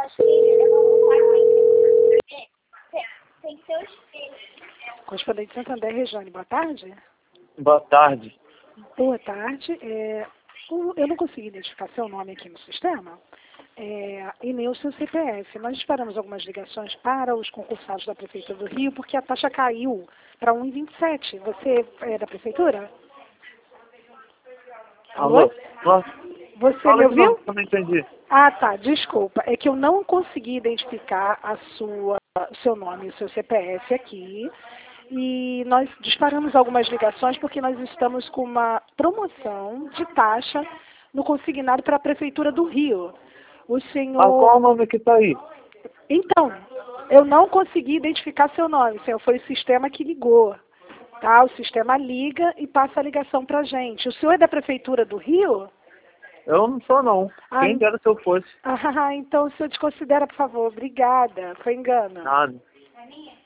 Tem que ser o espelho. Correspondente Santander, Rejane, boa tarde. Boa tarde. Boa tarde. Eu não consegui identificar seu nome aqui no sistema e nem o seu CPF. Nós disparamos algumas ligações para os concursados da Prefeitura do Rio porque a taxa caiu para 1,27. Você é da Prefeitura? Alô? Você me ouviu? Eu não entendi. Ah, tá. Desculpa. É que eu não consegui identificar seu nome e o seu CPF aqui. E nós disparamos algumas ligações porque nós estamos com uma promoção de taxa no consignado para a Prefeitura do Rio. O senhor... Qual o nome que está aí? Então, eu não consegui identificar seu nome, senhor. Foi o sistema que ligou. Tá? O sistema liga e passa a ligação para a gente. O senhor é da Prefeitura do Rio? Eu não sou, não. Quem dera se eu fosse. Então o senhor desconsidera, por favor. Obrigada. Foi engano. Nada.